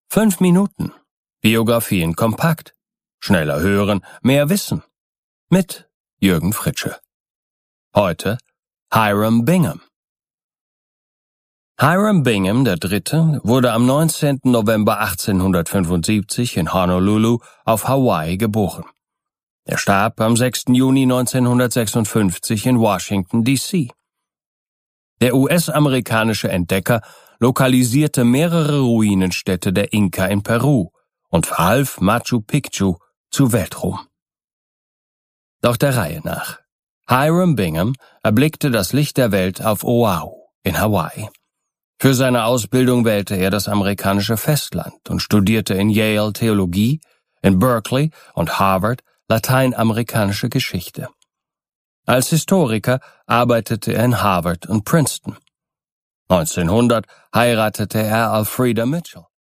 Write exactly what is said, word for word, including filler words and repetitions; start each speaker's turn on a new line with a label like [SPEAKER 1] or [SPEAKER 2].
[SPEAKER 1] Fünf Minuten. Biografien kompakt. Schneller hören, mehr wissen. Mit Jürgen Fritsche. Heute Hiram Bingham. Hiram Bingham der Dritte wurde am neunzehnten November achtzehnhundertfünfundsiebzig in Honolulu auf Hawaii geboren. Er starb am sechsten Juni neunzehnhundertsechsundfünfzig in Washington, D C Der U S-amerikanische Entdecker lokalisierte mehrere Ruinenstädte der Inka in Peru und verhalf Machu Picchu zu Weltruhm. Doch der Reihe nach. Hiram Bingham erblickte das Licht der Welt auf Oahu in Hawaii. Für seine Ausbildung wählte er das amerikanische Festland und studierte in Yale Theologie, in Berkeley und Harvard lateinamerikanische Geschichte. Als Historiker arbeitete er in Harvard und Princeton. neunzehnhundert heiratete er Elfrida Mitchell.